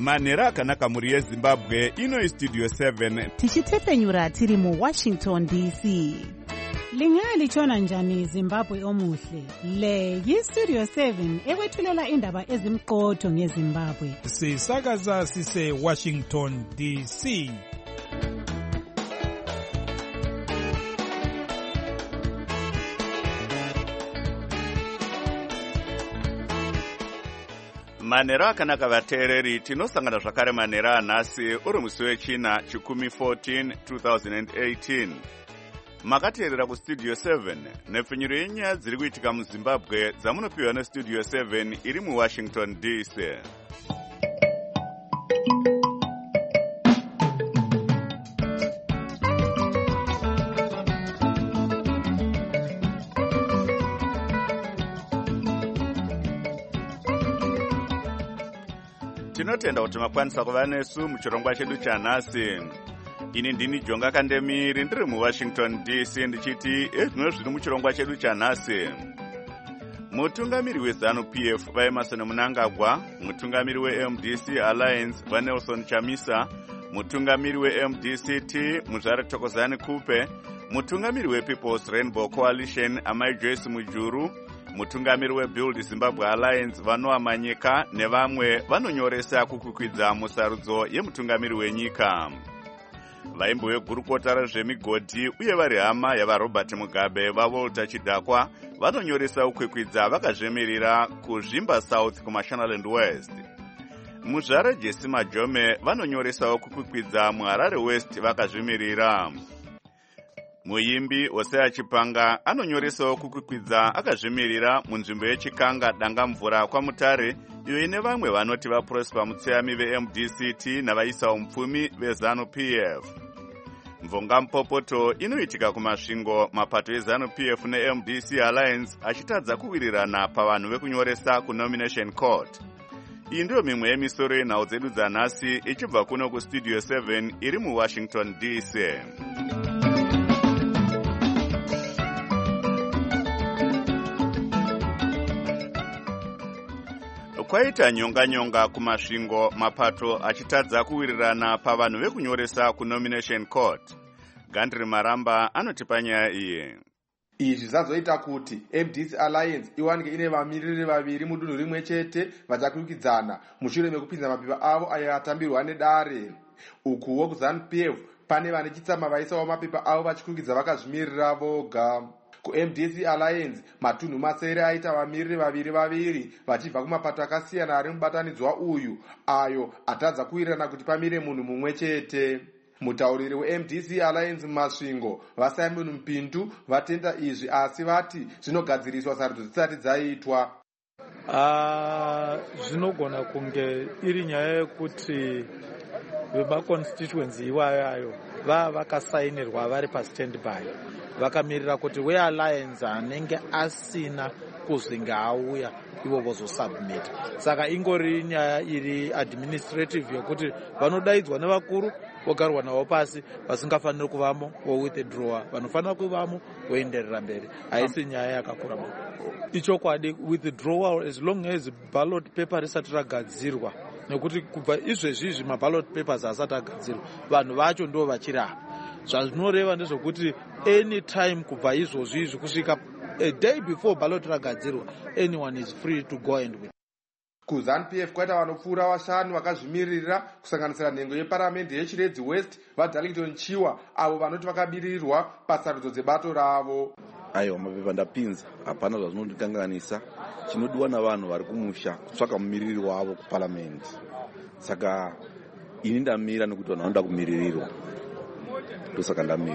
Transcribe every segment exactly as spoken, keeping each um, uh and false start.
manhero akanaka mhuri yezimbabwe. Ino istudio seven tichitefenyura tiri muwashington D C. Lingalitshona njani Zimbabwe omuhle? Le yistudio seven ekwethulela indaba ezimqotho ngeZimbabwe. Sisakaza sise Washington D C. manhero akanaka vateereri, tinosangana zvakare manhero anhasi uri musi wechina chikumi fourteen twenty eighteen. Makateerera kustudio seven nepfenyuro yenyaya dziri kuitika muzimbabwe dzamunopiwa nestudio seven iri muwashington D C. Tinotenda kuti makwanisa kuva nesu muchirongwa chedu chanhasi. Ini ndini Jonga Kandemiri ndiri muWashington D C ndichiti ezvino zviri muchirongwa chedu chanhasi. Mutungamiri weZanu-P F vaEmerson Mnangagwa, mutungamiri weM D C Alliance vaNelson Chamisa, mutungamiri weM D C T Muzvare Thokozani Kupe, mutungamiri wePeople's Rainbow Coalition Amai Joyce Mujuru, mutungamiri weBuild Zimbabwe Alliance Vanoa Manyika nevamwe vanonyoresa kukukwidza musarudzo yemutungamiri wenyika. Vaimbo vegurukota rezvemigodhi uye vari hama yavaRobert Mugabe vaWalter Chidhakwa vanonyoresa kukwikwidza vakazvemirira kuzvimba South kuMashonaland West. Muzvare Jesse Majome vanonyoresawo kukwikwidza muHarare West vakazvimirira. Muimbi Hosea Chipanga anonyoresawo kukwikwidza akazvimirira munzvimbo yeChikanga Dangamvura kwaMutare, iyo ine vamwe vanoti vaProsper Mutseyami veM D C T navaisawo mupfumi veZanu-P F. Mvonga Mpopoto inoitika kumasvingo mapato eZanu-P F neM D C Alliance achitadza kuwirirana pavanhu vekunyoresa kunomination court. Iyi ndiyo mimwe yemisoro yenhau dzedu dzanhasi ichibva kuno kustudio seven iri muWashington D C. Kwaita nyonga-nyonga kumasvingo mapato achitadza kuwirirana pavanhu vekunyoresa kunomination court. Gandri Maramba anotipa nyaya iyi. Izvi zvazoita kuti M D C Alliance iwanike ine vamiriri vaviri mudunhu rimwe chete vachakwikwidza mushure mekupinza mapepa avo ayo atambirwa nedare. Ukuwo kuZanu-P F pane vane chitsama vaisawo mapepa avo vachikwikwidza vakazvimirira voga. Ku-M D C Alliance matunhu masere aita vamiriri vaviri vaviri vachibva kumapato akasiyana ari mubatanidzwa uyu ayo atadza kuwirirana kuti pamire munhu mumwe chete. Mutauriri weM D C Alliance mumasvingo vaSimon Mpindu vatenda izvi asi vati zvinogadziriswa sarudzo dzisati dzaitwa. Ah, zvinogona kunge iri nyaya yekuti vebaconstituency iwayo vava vakasainirwa vari pastandby, vakamirira kuti wealliance anenge asina kuzinga auya ivo vozosubmit. Saka ingori nyaya iri administrative yokuti vanodaidzwa nevakuru vogarwa navo pasi, vasingafaniri kuvamo vowithdrawa, vanofanira kuvamo voenderera mberi. Haisi nyaya yakakura. Ichokwadi withdrawal as long as ballot paper risati ragadzirwa, nekuti kubva izvezvizvi maballot papers asati agadzirwa vanhu vacho ndo vachirapa. Zvazvinoreva ndezvokuti anytime kubva izvozvizvi kusvika a day before ballot ragadzirwa, anyone is free to go and win. KuZanu-P F kwaita vanopfuura vashanu vakazvimirira kusanganisira nhengo yeparamendi yeChiredzi West vaDarlington Chiwa avo vanoti vakabirirwa pasarudzo dzebato ravo. Aiwa, mapepa ndapinza, hapana zvazvinondikanganisa. Chinodiwa navanhu vari kumusha kutsvaka mumiriri wavo kuparamendi. Saka ini ndamira nekuti vanhu vanoda kumiririrwa, ndosaka ndamira.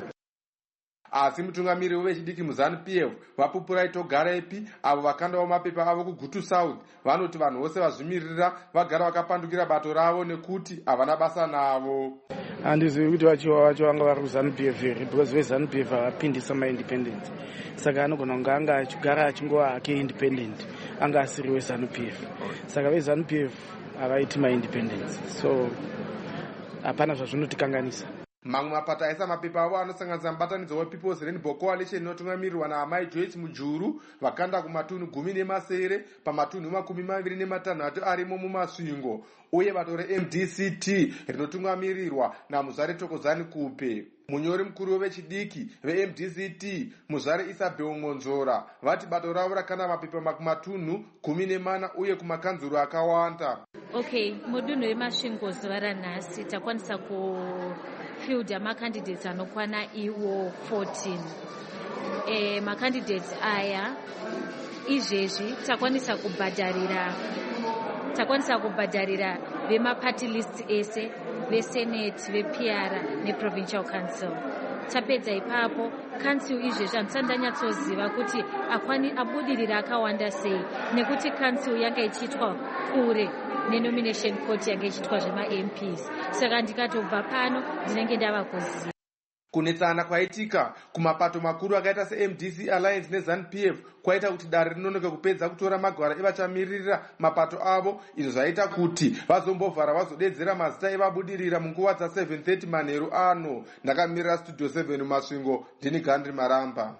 Asi mutungamiri wevechidiki muZanu-P F vaPupurai Togarepi avo vakandawo mapepa avo kuGutu South vanoti vanhu vose vazvimirira vagara vakapandukira bato ravo nekuti havana basa navo. Handizivi kuti vachiwa vacho vanga vari kuZanu-P F here because veZanu-P F havapindisa maindependent, saka anogona kunge anga achigara achingova hake independent, anga asiri weZanu-P F. Saka veZanu-P F havaiti maindependence, so hapana zvazvinotikanganisa. mamwe mapato aisa mapepa avo anosanganisa mubatanidzo wepeoples rainbow coalition inotungamirirwa naamai Joyce Mujuru vakanda kumatunhu gumi nemasere pamatunhu makumi maviri nematanhatu arimo mumasvingo, uye bato reM D C T rinotungamirirwa namuzare Thokozani Kupe. Munyori mukuru wevechidiki veM D C T muzare Isabel Ngonzora vati bato ravo rakanda mapepa makumatunhu gumi nemana uye kumakanzuru akawanda. Okay, mudunhu remasvingo zuva ranhasi takwanisa kufielda macandidates anokwana iwo fourteen. E, macandidates aya izvezvi takwanisa kubhadharira takwanisa kubhadharira vemaparty list ese vesenate veP R neprovincial council. Tapedza ipapo council izvezvi handisati ndanyatsoziva kuti akwani abudirira akawanda sei, nekuti council yanga ichiitwa kure nenomination court yanga ichiitwa zvema-M Ps. Saka ndikatobva pano ndinenge ndava kuziva. Kunetsana kwaitika kumapato makuru akaita seM D C Alliance neZANU P F kwaita kuti dare rinonoka kupedza kutora magwara evachamiririra mapato avo, izvo zvaita kuti vazombovhara vazodedzera mazita evabudirira munguva dza seven thirty manheru ano. Ndakamirira studio seven Masvingo, ndini Gandri Maramba.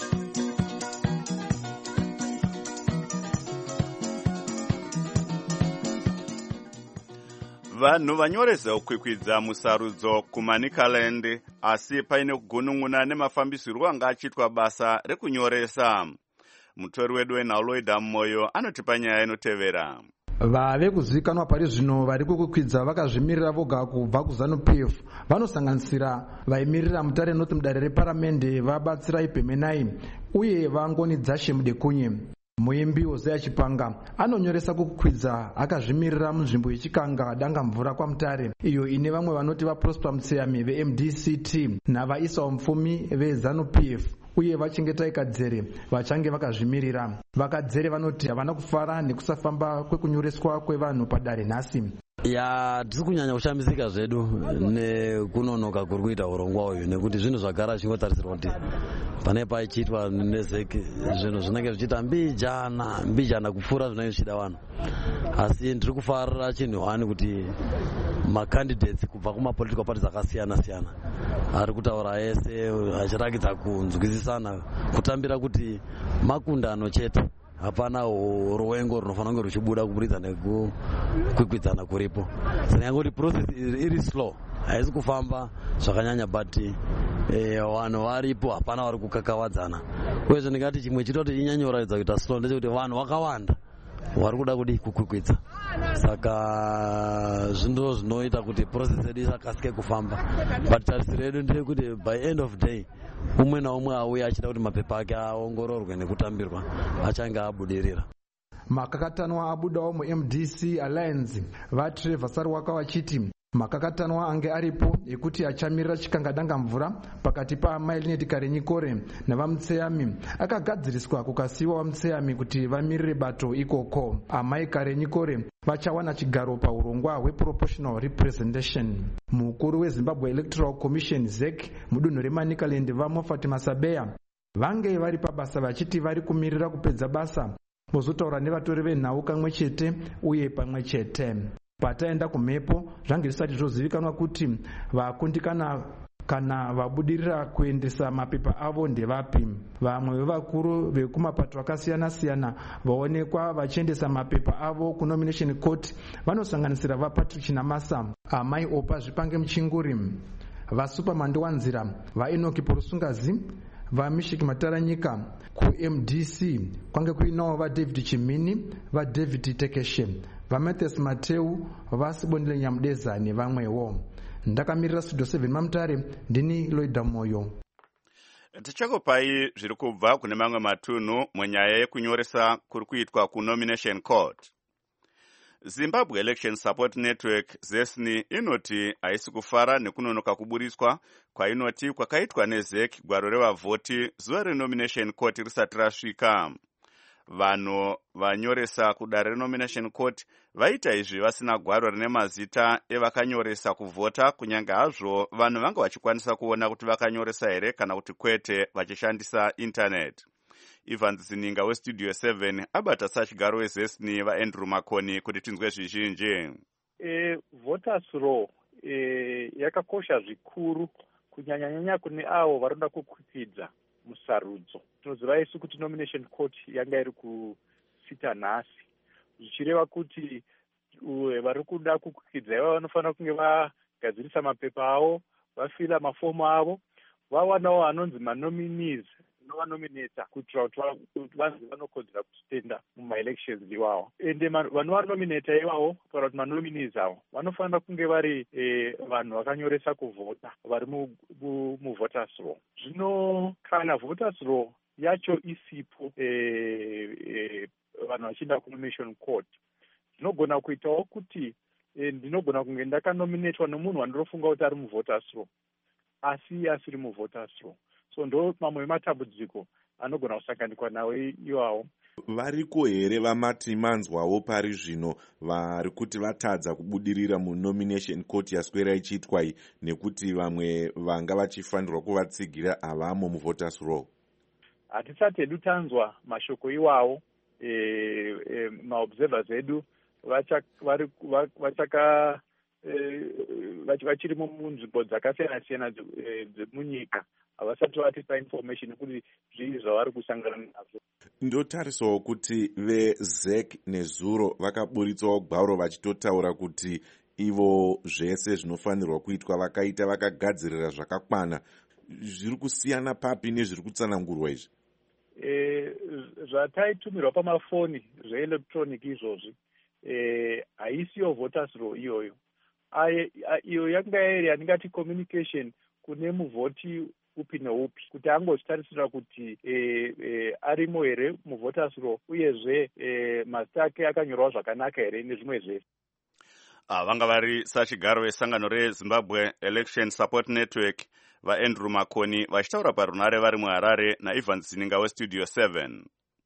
Vanhu vanyoresa kukwikwidza musarudzo kuManicaland, asi paine kugunun'una nemafambisirwo anga achiitwa basa rekunyoresa. Mutori wedu weNhauloida Moyo anotipa nyaya inotevera. Vave kuzivikanwa pari zvino vari kukwidza vakazvimirira voga kubva kuZANU P F vanosanganisira vaimirira mutare North mudare reparamende vabatsira Ibhemenai uye vangoni Dzashe Mudekunye. Muimbi Hosea Chipanga anonyoresa kukwidza akazvimirira munzvimbo yechikanga danga mvura kwaMutare, iyo ine vamwe vanoti vaProsper Mutseyami veM D C T navaIsao Mupfumi veZANU P F uye vachengeta ikadzere vachange vakazvimirira. Vakadzere vanoti havana kufara nekusafamba kwekunyoreswa kwevanhu padare nhasi. Ya tiri kunyanya kushamisika zvedu nekunonoka kuri kuita urongwa uyu, nekuti zvinhu zvagara zvingotarisirwa kuti pane paichiitwa nezeki zvinhu zvinenge zvichiita mbijana mbijana kupfuura zvinenge zvichida vanhu. Asi ndiri kufarira chinhu hani kuti macandidates kubva kumapolitical parties akasiyana siyana ari kutaura ese achirakidza kunzwisisana, kutambira kuti makundano chete, hapana ruwengo runofanira kunge ruchibuda kuburikidza nekukwikwidzana kuripo. Saka kuti process iri slow, haisi kufamba zvakanyanya, but vanhu varipo, hapana vari kukakavadzana. Uyezve ndingati chimwe chitoti inyanya kuratidza kuita slow ndechekuti vanhu vakawanda vari kuda kudi kukwikwidza, saka zvinhu zvinoita kuti process yedu isakasike kufamba. But tarisiro yedu ndeyekuti by end of day umwe naumwe auya achida kuti mapepa ake aongororwe nekutambirwa achange abudirira. Makakatanwa abudawo muM D C Alliance vaTrevor Sarwaka vachiti makakatanwa ange aripo ekuti achamirira chikanga danga mvura pakati paMailineti Karenyikore navaMutseyami akagadziriswa kukasiyiwa vaMutseyami kuti vamirire bato ikoko. Amai Karenyikore vachawana chigaro paurongwa hweproportional representation. Mukuru weZimbabwe Electoral Commission Z E C mudunhu reManicaland vaMoffat Masabeya vange vari pabasa vachiti vari kumirira kupedza basa vozotaura nevatori venhau kamwe chete uye pamwe chete. Pataenda kumhepo zvange zvisati zvozivikanwa kuti vakundikana kana vabudirira kuendesa mapepa avo ndevapi. Vamwe vevakuru vekumapato akasiyana siyana vaonekwa vachiendesa mapepa avo kunomination court vanosanganisira vaPatrick Namasa, Amai Opa Zvipange Muchinguri, vaSuperman Wanzira, vaEnoki Porusungazi, vaMishiki Mataranyika. KuM D C kwange kuinawo vaDavid Chimini, vaDavid Tekeshe, vaMatthias Mateu, vaSibonile Nyamudeza nevamwewo. Ndakamirira studio seven Mamutare, ndini Loida Moyo. Tichakupai zviri kubva kune mamwe matunhu munyaya yekunyoresa kuri kuitwa kunomination court. Zimbabwe Election Support Network Z E S N inoti haisi kufara nekunonoka kuburiswa kwainoti kwakaitwa neZ E C gwaro revavhoti zuva renomination court risati rasvika. Vanhu vanyoresa kudare renomination court vaita izvi vasina gwaro rine mazita evakanyoresa kuvhota, kunyange hazvo vanhu vanga vachikwanisa kuona kuti vakanyoresa here kana kuti kwete vachishandisa internet. Ivan Zininga westudio seven abata sachigaro weZ E S N vaAndrew Makoni kuti tinzwe zvizhinji. E, voters roll e, yakakosha zvikuru kunyanyanyanya kune avo varikuda kukwikidza musarudzo. Tinoziva isu kuti nomination court yanga iri kusita nhasi, zvichireva kuti vari kuda kukwikidza iva vanofanira kunge vagadzirisa mapepa avo, vafila mafomu avo, vawanawo anonzi manominees novanominata kuitira kuti vanzi vanokodzera kustenda mumaelections iwawo. Ende vanovanominata ivavo kutaura kuti manominees avo vanofanira kunge vari vanhu vakanyoresa kuvhota, vari muvoters roll. Zvino kana voters roll yacho isipo vanhu vachienda kunomination court, zvinogona kuitawo kuti ndinogona kunge ndakanominatwa nemunhu wandinofunga kuti ari muvoters roll asi asiri muvoters roll. So ndo mamwe matambudziko anogona kusanganikwa nawo iwawo. Variko here vamati manzwawo pari zvino vari kuti vatadza kubudirira munomination court yaswera ichiitwa iyi nekuti vamwe vanga vachifanirwa kuvatsigira avamo muvoters roll? Hatisati hedu tanzwa mashoko iwawo. E, e, maobservers edu vachaka vachiri munzvimbo dzakasiyana siyana dzemunyika havasati vatipa information kuti zvii zvavari kusangana nazvo. Ndotarisawo kuti veZ E C neZuro vakaburitsawo gwaro vachitotaura kuti ivo zvese zvinofanirwa kuitwa vakaita, vakagadzirira zvakakwana. Zviri kusiyana papi nezviri kutsanangurwa izvi? E, zvataitumirwa pamafoni zveelectronic izvozvi haisiyo voters roll iyoyo. Iyo yanga iri yatingati communication kune muvhoti upi neupi kuti angozvitarisira kuti e, e, arimo here muvoters roll uyezve e, mazita ake akanyorwa zvakanaka here nezvimwe zvese. Ah, vanga vari sachigaro vesangano reZimbabwe Election Support Network vaAndrew Makoni vachitaura parunare vari muHarare naIvan Zininga weStudio seven.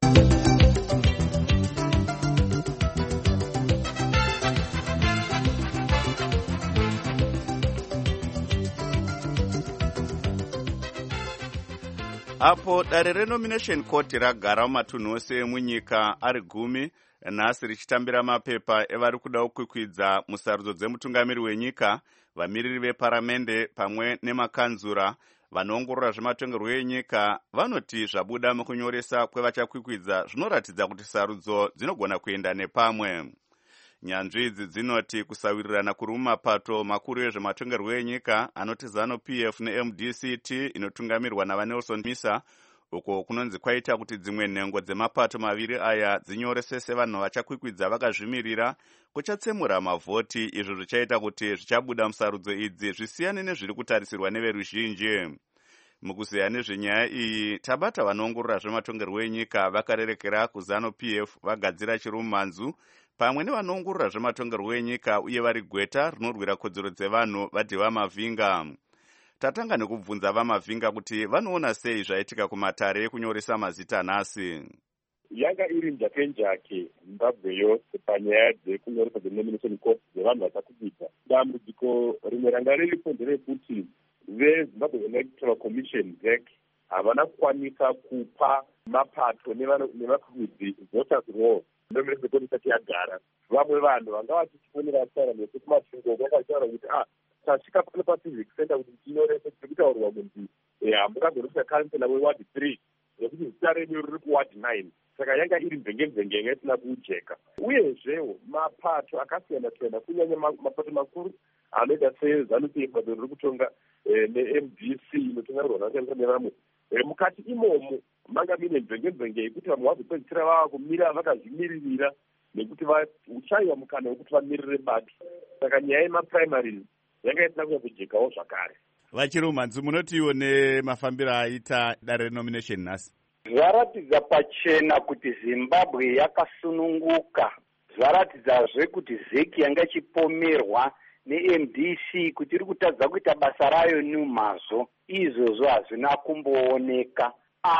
Apo dare renomination court ragara mumatunhu ose emunyika ari gumi nhasi richitambira mapepa evari kuda kukwikwidza musarudzo dzemutungamiri wenyika, vamiriri veparamende pamwe nemakanzura. Vanoongorora zvematongerwo enyika vanoti zvabuda mukunyoresa kwevachakwikwidza zvinoratidza kuti sarudzo dzinogona kuenda nepamwe. Nyanzvi idzi dzinoti kusawirirana kuri mumapato makuru ezvematongerwo enyika anoti ZANU-P F neM D C T inotungamirwa navaNelson Misa, uko kunonzi kwaita kuti dzimwe nhengo dzemapato maviri aya dzinyorese sevanhu vachakwikwidza vakazvimirira kuchatsemura mavhoti, izvo zvichaita kuti zvichabuda musarudzo idzi zvisiyane nezviri kutarisirwa neveruzhinji. Mukuziya nezvenyaya iyi tabata vanoongorora zvematongerwo enyika vakarerekera kuZANU-P F vagadzira chirumanzu pamwe nevanoongorora zvematongerwo enyika uye vari gweta rinorwira kodzero dzevanhu vaDheva Mavhinga. Tatanga nekubvunza vaMavhinga kuti vanoona sei zvaitika kumatare ekunyoresa mazita nhasi. Yanga iri njake njake Zimbabwe yose panyaya dzekunyoresa dzenomination court dzevanhu vachakwidza. Dambudziko rimwe ranga riripo nderekuti veZimbabwe Electoral Commission Z E C havana kukwanisa kupa mapato nevakwidzi voters roll nomination court isati yagara. Vamwe vanhu vanga vachichifonera tsara nekuti masvingo vakataura kuti ah tasvika pano pacivic center kuti tinyorese tiri kutaurwa kunzi hamungagoresa kansela weward three nekuti zita renyu riri kuward nine. Saka yanga iri mvenge-mvenge yanga isina kujeka. Uyezvewo mapato akasiyana siyana kunyanya mapato makuru anoita seZANU-P F riri kutonga neM D C inotongarirwa nevamwe. Mukati imomo manga mine mvenge-mvenge yekuti vamwe vazopedzisira vava kumira vakazvimiririra nekuti uchaiwa mukana wekuti vamirire bato. Saka nyaya yemaprimaries yanga isina kunya kujekawo zvakare. Vachirumanzu, munotiwo nemafambiro aita dare renomination nhasi? Zvaratidza pachena kuti Zimbabwe yakasununguka. Zvaratidzazve kuti Z E C yanga ichipomerwa neM D C kuti iri kutadza kuita basa rayo numazvo. Izvozvo hazvina kumbooneka.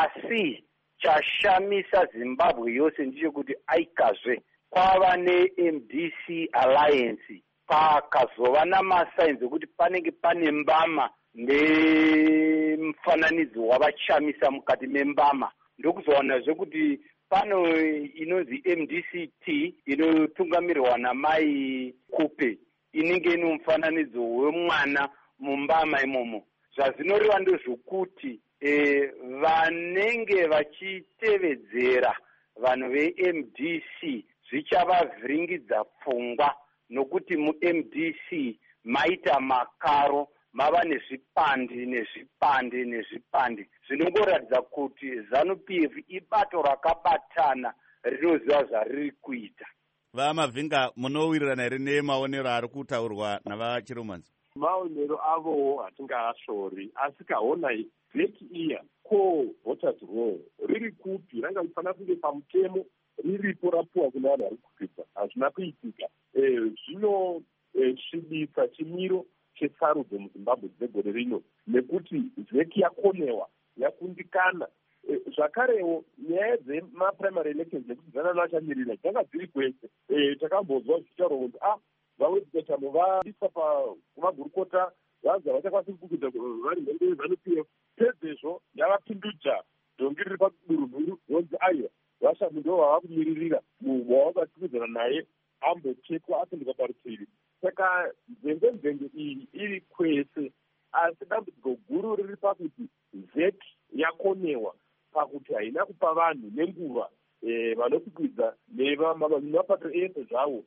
Asi chashamisa Zimbabwe yose ndechekuti aikazve kwava neM D C Alliance pakazova namasainzi ekuti panenge pane mbama nemufananidzo wavashamisa mukati membama. Ndokuzowanazve kuti pano inonzi M D C T inotungamirwa naMai Kupe inenge ine mufananidzo wemwana mumbama imomo. Zvazinoreva ndezvokuti e, vanenge vachitevedzera vanhu ve-M D C zvichavavhiringidza pfungwa, nokuti mu-M D C maita makaro, mava nezvipandi nezvipandi nezvipandi zvinongoratidza kuti ZANU-P F ibato rakabatana rinoziva zvariri kuita. VaMavhinga, munowirirana here nemaonero ari kutaurwa navaChiromanzi? Maonero avowo hatingaashori, asi kaonai vheki iya ko voters roll riri kupi, ranga rifanira kunge pamutemo riripo rapuwa kune vanhu vari kukwidza, hazvina kuitika. Zvinosvibisa chimiro chesarudzo muZimbabwe dzegore rino, nekuti vheki yakonewa yakundikana. Zvakarewo nyaya dzemaprimary elections nekuti dzana vachamirira dzanga dziri kwese. Takambozwa zvichitaurwa kuti ah vawedzekamo vaisa kumagurukota vanza vachakwanisa kukwidza vari mhenge yeZANU-P F. Pedzezvo yavapindudza dhongi riri padurunhuru vonzi aiwa vashamu ndo vava kumiririra wavakatikwizana naye ambochekwa asinduka parutivi. Saka nzenge-nzenge iyi iri kwese, asi dambudziko guru riri pakuti vheki yakonewa pakuti haina kupa vanhu nenguva vanokukwidza nemapato ese zvavo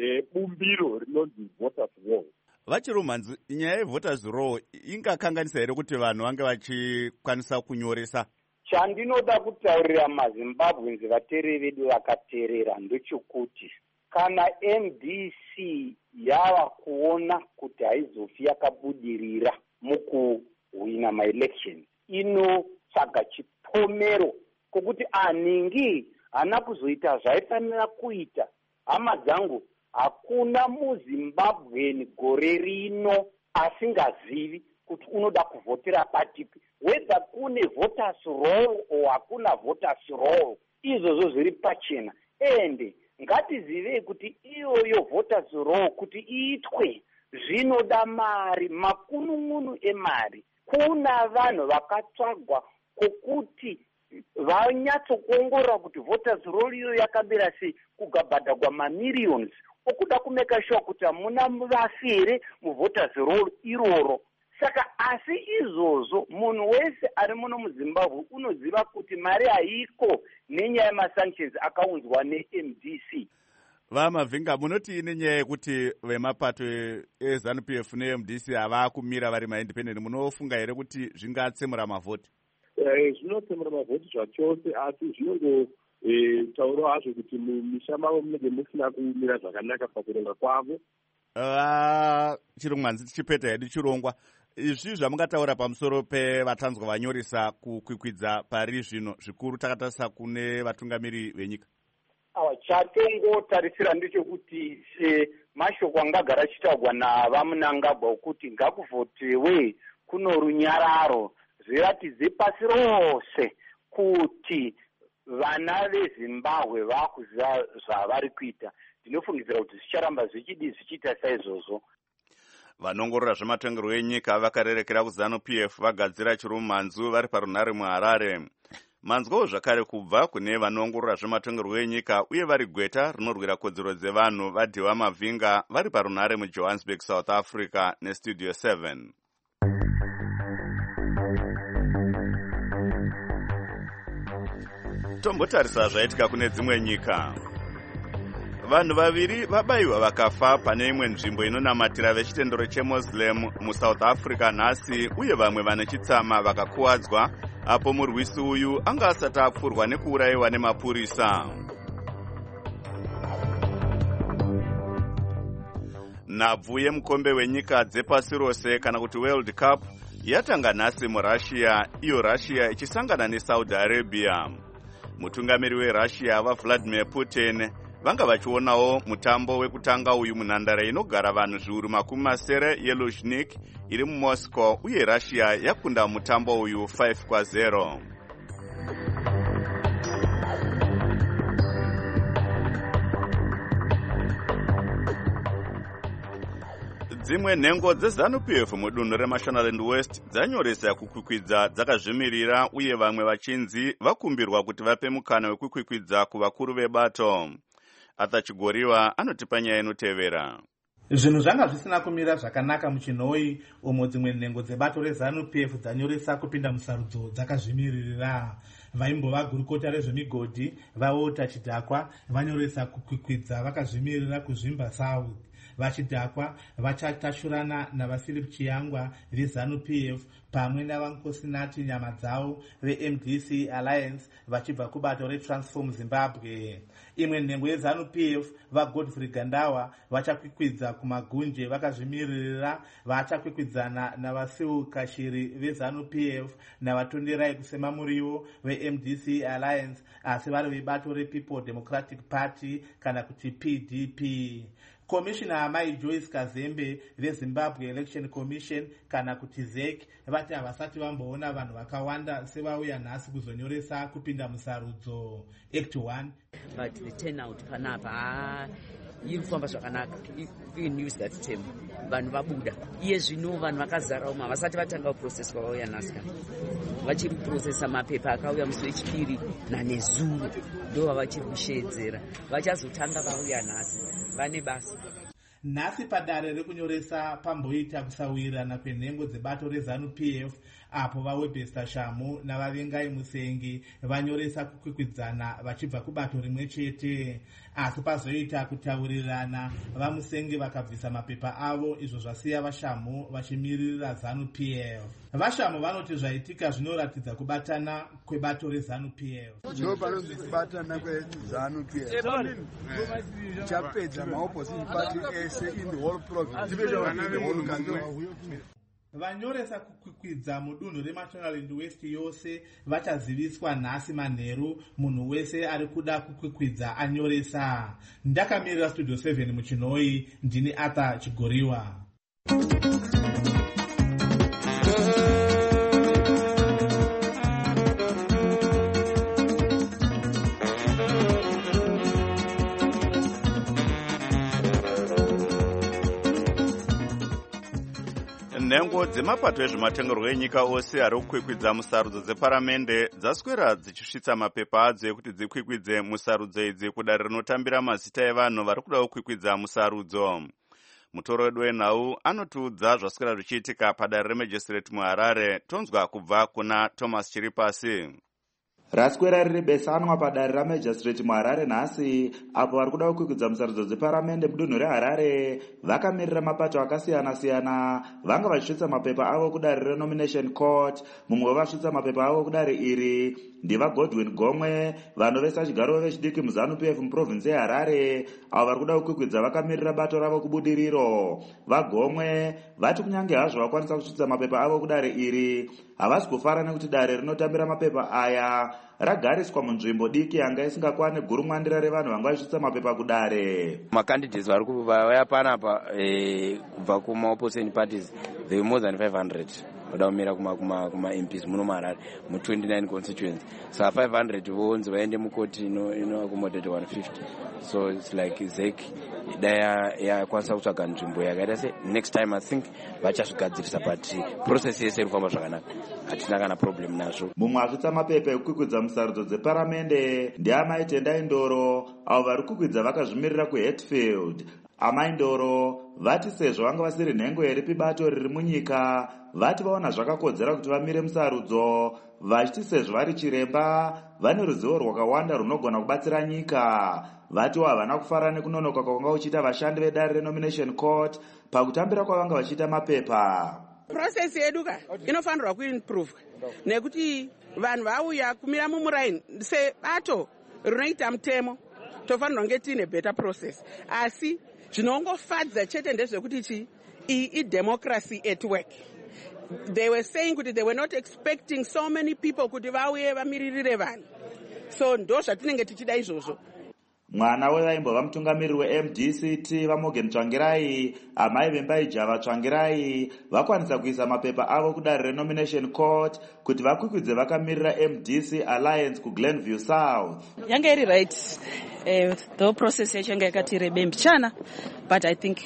bumbiro rinonzi voters roll. VaChiromanzi, nyaya yevoters roll ingakanganisa here kuti vanhu vange vachikwanisa kunyoresa? Chandinoda kutaurira maZimbabweans vateereri vedu vakateerera ndochokuti kana M D C yava kuona kuti haizofi yakabudirira mukuhwina maelection, inotsvaga chipomero kokuti aningi hana kuzoita zvaifanira kuita. Hama dzangu, hakuna muZimbabwean gore rino asingazivi kuti unoda kuvhotera patipi, whether kune voters roll o hakuna voters roll, izvozvo zviri pachena. Ende ngatizivei kuti iyoyo voters roll kuti iitwe zvinoda mari, makunun'unu emari. Kuna vanhu vakatsvagwa kokuti vanyatsokuongorora kuti voters roll iyo yakamira sei, kugabhadhagwa mamillions okuda kumeka sure kuti hamuna vafi here muvoters roll iroro. Saka asi izvozvo munhu wese ari muno muZimbabwe unoziva kuti mari haiko nenyaya yemasanctions akaunzwa ne-M D C. VaMavhinga, munoti ine nyaya yekuti vemapato eZANU-P F ne-M D C hava kumira vari maindependent, munofunga here kuti zvingatsemura mavhoti? Zvinotsemura mavhoti zvachose, asi zvinongotaura hazvo kuti mumisha mavo munenge musina kumira zvakanaka pakuronga kwavo. VaChiromanzi, tichipeta hedu chirongwa, izvi zvamungataura pamusoro pevatanzwa vanyoresa kukwikwidza pari zvino zvikuru takatarisa kune vatungamiri venyika? Chatongotarisira ndechekuti mashoko angagara achitaurwa navaMnangagwa okuti ngakuvhotewe kuno runyararo, zviratidze pasi rose kuti vana veZimbabwe vakuziva zvavari kuita. Ndinofungidzira kuti zvicharamba zvichidi zvichiita saizvozvo. Vanongorora zvematongerwo enyika vakarerekera kuZANU-P F vagadzira Chiromanzi vari parunhare muHarare. Manzwawo zvakare kubva kune vanoongorora zvematongerwo enyika uye vari gweta rinorwira kodzero dzevanhu vadhiwa Mavhinga vari parunhare muJohannesburg, South Africa neStudio seven. Tombotarisa zvaitika kune dzimwe nyika. Vanhu vaviri vabayiwa vakafa pane imwe nzvimbo inonamatira vechitendero cheMuslim muSouth Africa nhasi, uye vamwe vane chitsama vakakuwadzwa apo murwisi uyu anga asati apfurwa nekuurayiwa nemapurisa. Nhabvu yemukombe wenyika dzepasi rose kana kuti World Cup yatanga nhasi muRussia, iyo Russia ichisangana neSaudi Arabia. Mutungamiri weRussia vaVladimir Putin vanga vachionawo mutambo wekutanga uyu munhandare inogara vanhu zviuru makumi masere yeLuzhniki iri muMoscow, uye Russia yakunda mutambo uyu five kwa zero. Dzimwe nhengo dzeZANU-P F mudunhu reMashonaland West dzanyoresa kukwikwidza dzakazvimirira, uye vamwe vachinzi vakumbirwa kuti vape mukana wekukwikwidza kuvakuru vebato. Arthur Chigoriwa anotipa nyaya inotevera. Zvinhu zvanga zvisina kumira zvakanaka muchinhoi umo dzimwe nhengo dzebato rezanu P F dzanyoresa kupinda musarudzo dzakazvimiririra. Vaimbova gurukota rezvemigodhi vaota chidhakwa vanyoresa kukwikwidza vakazvimirira kuzvimba South. Vachidhakwa vachatashurana navaphilip Chiyangwa vezanu P F pamwe navankosinati nyama dzavo veM D C Alliance vachibva kubato reTransform Zimbabwe. Imwe nhengo yezanu P F vaGodfrey Gandawa vachakwikwidza kumagunje vakazvimiririra vachakwikwidzana navasiu Kashiri vezanu P F navatonderai kusema muriwo veM D C Alliance asi vari vebato rePeople Democratic Party kana kuti P D P. Commissioner Amai Joyce Kazembe veZimbabwe Election Commission kana kuti Z E C vati havasati vamboona vanhu vakawanda sevauya nhasi kuzonyoresa kupinda musarudzo. Act one. But the turnout panapa iri kufamba zvakanaka. In news that term vanhu vabuda iye zvino vanhu vakazara uma vasati vatanga kuprocess kwavauya nhasi kana vachiri kuprocessa mapepa akauya musi wechipiri nanezuro ndo vavachiri kushedzera vachazotanga vauya nhasi vane basa. Nhasi padare rekunyoresa pamboita kusawirirana kwenhengo dzebato rezanu P F apo vaWebster Shamu navavengai Musengi vanyoresa kukwikwidzana vachibva kubato rimwe chete, asi pazoita kutaurirana vaMusengi vakabvisa mapepa avo izvo zvasiya vaShamu vachimiririra zanu P F. VaShamu vanoti zvaitika zvinoratidza kubatana kwebato rezanu P F. Ndo panonzi kubatana kwezanu P F chapedza maopposition party ese in the whole province, in the whole country. Vanyoresa kukwikwidza mudunhu reMashonaland West yose vachaziviswa nhasi manheru munhu wese ari kuda kukwikwidza anyoresa. Ndakamirira Studio seven muchinhoi, ndini Arthur Chigoriwa. Nhengo dzemapato ezvematengerwo enyika ose ari kukwikwidza musarudzo dzeparamende dzaswera dzichisvitsa mapepa adzo ekuti dzikwikwidze musarudzo idzi kudare rinotambira mazita evanhu vari kuda kukwidza musarudzo. Mutoro wedu wenhau anotiudza zvaswera zvichiitika padare reMagistrate muHarare. Tonzwa kubva kuna Thomas Chiripasi. Raswera riri besanwa padare raMagistrate muHarare nhasi apo vari kuda kukwikwidza musarudzo dzeparamende mudunhu reHarare vakamirira mapato akasiyana-siyana vanga vachisvitsa mapepa avo kudare renomination court. Mumwe wavasvitsa mapepa avo kudare iri ndiva Godwin Gomwe vanovesa chigaro vechidiki muzanu P F muprovince yeHarare avo vari kuda kukwikwidza vakamirira bato ravo kubudiriro. VaGomwe vati kunyange hazvo vakwanisa kusvitsa mapepa avo kudare iri havasi kufara nekuti dare rinotambira mapepa aya ragariswa munzvimbo diki yanga isingakwane gurumwandira revanhu vanga vachisvitsa mapepa kudare. Macandidates vari kuvaya panapa kubva kumaopposition parties they were more than five hundred vada kumira kuma-M Ps muno muHarare mu-twenty-nine constituents. So five hundred vonzi vaende mukoti inoaccommodate one fifty. So it's like Z E C daya yakwanisa kutsvaga nzvimbo yakaita se next time I think vachazvigadzirisa but process yese iri kufamba zvakanaka hatina kana problem nazvo. Mumwe asvitsa mapepa ekukwikwidza musarudzo dzeparamende ndiamai Tendai Ndoro avo vari kukwikwidza vakazvimirira kuHatfield. Amai Ndoro vati sezvo vanga vasiri nhengo iri pibato riri munyika vati vaona zvakakodzera kuti vamire musarudzo vachiti sezvo vari chiremba vane ruzivo rwakawanda runogona kubatsira nyika. Vatiwo havana kufara nekunonoka kwavanga vachiita vashandi vedare renomination court pakutambira kwavanga vachiita mapepa. Process yedu ka inofanirwa kuimprovwa nekuti vanhu vauya kumira mumuraini sebato rinoita mutemo tofanirwa kunge tiine better process, asi zvinongofadza chete ndezvekuti chi iyi idemocracy at work. They were saying kuti they were not expecting so many people kuti vauye vamiririre vanhu, so ndo zvatinenge tichida izvozvo. Mwana wevaimbova mutungamiriri weM D C T vaMorgan Tsvangirai amai vembai Java Tsvangirai vakwanisa kuisa mapepa avo kudare renomination court kuti vakwikwidze vakamirira M D C Alliance kuGlenview South. Yanga iri right, uh, the process yacho yanga yakati rebe mbichana, but I think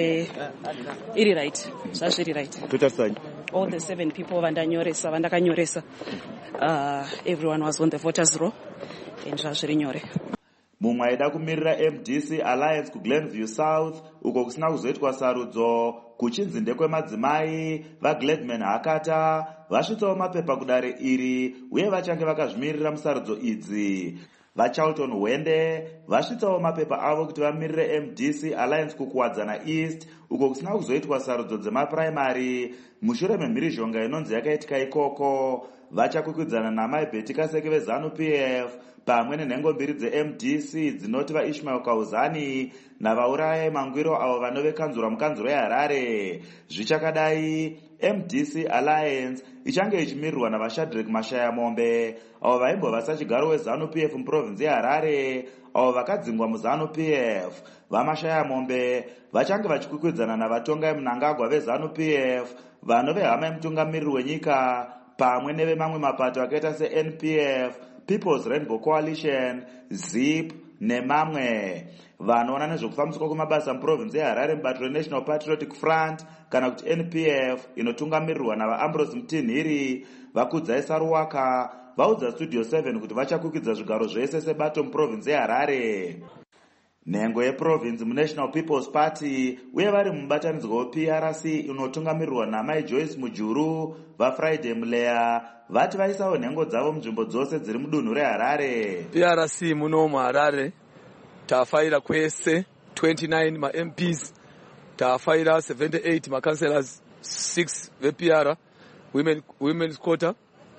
uh, iri right, zvazviri right. All the seven people vandanyoresa vandakanyoresa, uh, everyone was on the voters roll and zvazviri nyore. mumwe aida kumirira M D C Alliance kuGlenview South uko kusina kuzoitwa sarudzo kuchinzi ndekwemadzimai vaGladman Hakata vasvitsawo mapepa kudare iri uye vachange vakazvimirira musarudzo idzi. vaCharlton Wende vasvitsawo mapepa avo kuti vamirire M D C Alliance kukuwadzana East uko kusina kuzoitwa sarudzo dzemapuraimari mushure memhirizhonga inonzi yakaitika ikoko. vachakwikwidzana namai Betty Kaseke veZANU P F pamwe nenhengo mbiri dze-M D C dzinoti vaIshmael Kauzani navaurayi mangwiro avo vanovekanzura mukanzuro yeHarare. Zvichakadai, M D C Alliance ichange ichimirirwa navaShadrack Mashayamombe avo vaimbova sachigaro weZANU P F muprovinzi yeHarare avo vakadzingwa muZANU P F. vaMashayamombe vachange vachikwikwidzana navatongai Mnangagwa veZANU P F vanove hama yemutungamiriri wenyika pamwe nevemamwe mapato akaita se-N P F, People's Rainbow Coalition, ZIP nemamwe. Vanoona nezvekufambiswa kwemabasa muprovinzi yeHarare mubato reNational Patriotic Front kana kuti N P F inotungamirirwa navaAmbrose Mutinhiri vakudzai Saruwaka vaudza Studio seven kuti vachakwikidza zvigaro zvese sebato muprovinzi yeHarare. Nhengo yeprovinzi muNational People's Party uye vari mubatanidzwa weP R C inotungamirirwa namai Joyce Mujuru vaFriday Muleya vati vaisawo nhengo dzavo munzvimbo dzose dziri mudunhu reHarare. P R C muno muHarare tafaira kwese twenty-nine ma-M Ps, tafaira seventy-eight ma-councillors, six ve-P R, women, women's quota,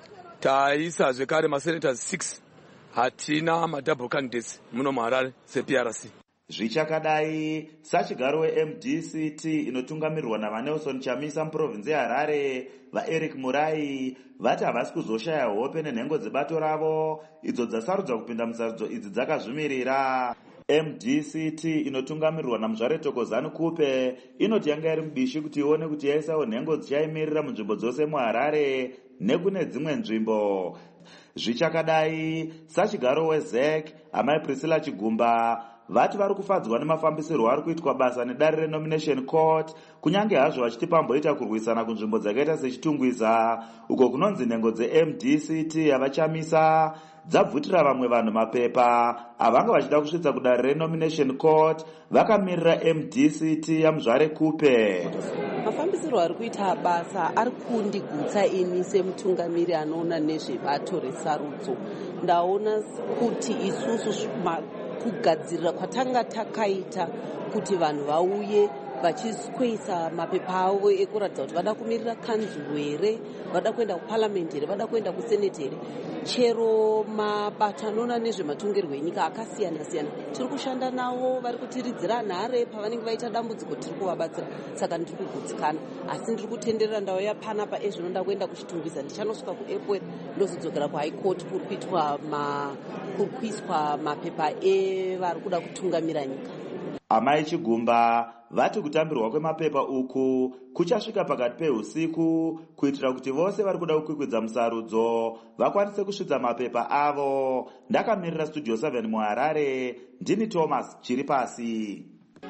taisa zvekare ma-senators six. Hatina ma-double candidates muno muHarare se-P R C. Zvichakadai, sachigaro we-M D C T inotungamirirwa navaNelson Chamisa muprovinzi yeHarare vaEric Murai vati havasi kuzoshaya hope nenhengo dzebato ravo idzo dzasarudzwa kupinda musarudzo idzi dzakazvimirira. M D C T inotungamirirwa naMuzvare Thokozani Kupe inoti yanga iri mubishi kuti ione kuti yaisawo nhengo dzichaimirira munzvimbo dzose muHarare nekune dzimwe nzvimbo. Zvichakadai, sachigaro weZ E C amai Priscilla Chigumba vati vari kufadzwa nemafambisirwo ari kuitwa basa nedare renomination court kunyange hazvo vachiti pamboita kurwisana kunzvimbo dzakaita sechitungwiza uko kunonzi nhengo dze-M D C T yavachamisa dzabvutira vamwe vanhu mapepa avanga vachida kusvitsa kudare renomination court vakamirira M D C T yaMuzvare Kupe. Mafambisiro ari kuita basa ari kundigutsa ini semutungamiri anoona nezvebato resarudzo. Ndaona kuti isusu kugadzirira kwatanga takaita kuti vanhu vauye vachiskwesa mapepa avo ekuratidza kuti vada kumirira kanzuru here, vada kuenda kuparliament here, vada kuenda kusenate here, chero mabato anoona nezvematongerwo enyika akasiyana siyana tiri kushanda navo, vari kutiridzira nhare pavanenge vaita dambudziko tiri kuvabatsira. Saka ndiri kugutsikana, asi ndiri kutenderera ndauya panapa ezvino ndakuenda kuchitungwiza, ndichanosvika kuairport ndozodzokera kuhigh court kuri kuitwa ma kuri kuiswa mapepa evari kuda kutungamira nyika. Amai Chigumba vati kutambirwa kwemapepa uku kuchasvika pakati peusiku kuitira kuti vose vari kuda kukwikwidza musarudzo vakwanise kusvitsa mapepa avo. Ndakamirira Studio seven muHarare, ndini Thomas Chiripasi.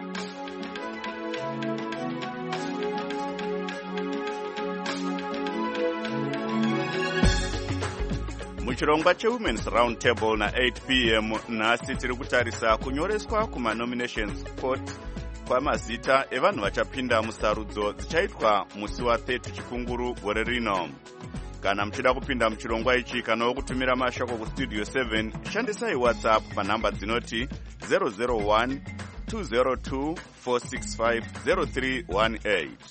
muchirongwa chewomen's round table na-eight p m nhasi tiri kutarisa kunyoreswa kumanominations court kwamazita evanhu vachapinda musarudzo dzichaitwa musi wa-thirty chikunguru gore rino. Kana muchida kupinda muchirongwa ichi kana wokutumira mashoko kustudio seven shandisai WhatsApp panhamba dzinoti zero zero one two zero two four six five zero three one eight.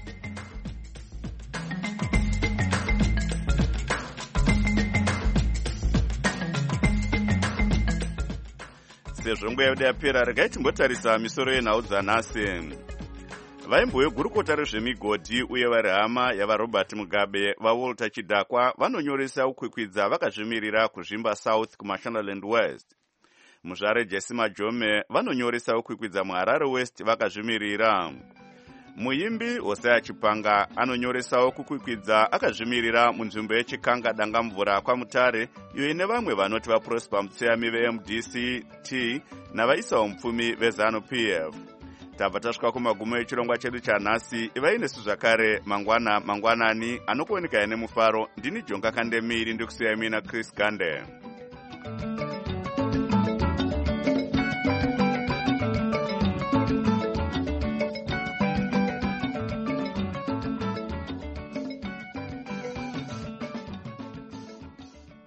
Sezvo nguva yedu yapera, regai timbotarisa misoro yenhau dzanhasi. Vaimbo vegurukota rezvemigodhi uye vari hama yavaRobert Mugabe vaWalter Chidhakwa vanonyoresa kukwikwidza vakazvimirira kuzvimba South kuMashonaland West. Muzvare Jesse Majome vanonyoresa kukwikwidza muHarare West vakazvimirira. Muimbi Hosea Chipanga anonyoresawo kukwikwidza akazvimirira munzvimbo yechikanga dangamvura kwaMutare iyo ine vamwe vanoti vaProsper Mutseyami ve-M D C T navaisawo mupfumi veZANU P F. Tabva tasvika kumagumo echirongwa chedu chanhasi. Ivai nesu zvakare mangwana mangwanani anokuoneka ine mufaro. Ndini Jonga Kandemiri ndikusiyai mina Chris Gande.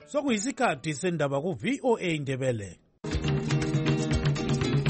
sokuyisikhathi sendaba ku-V O A Ndebele.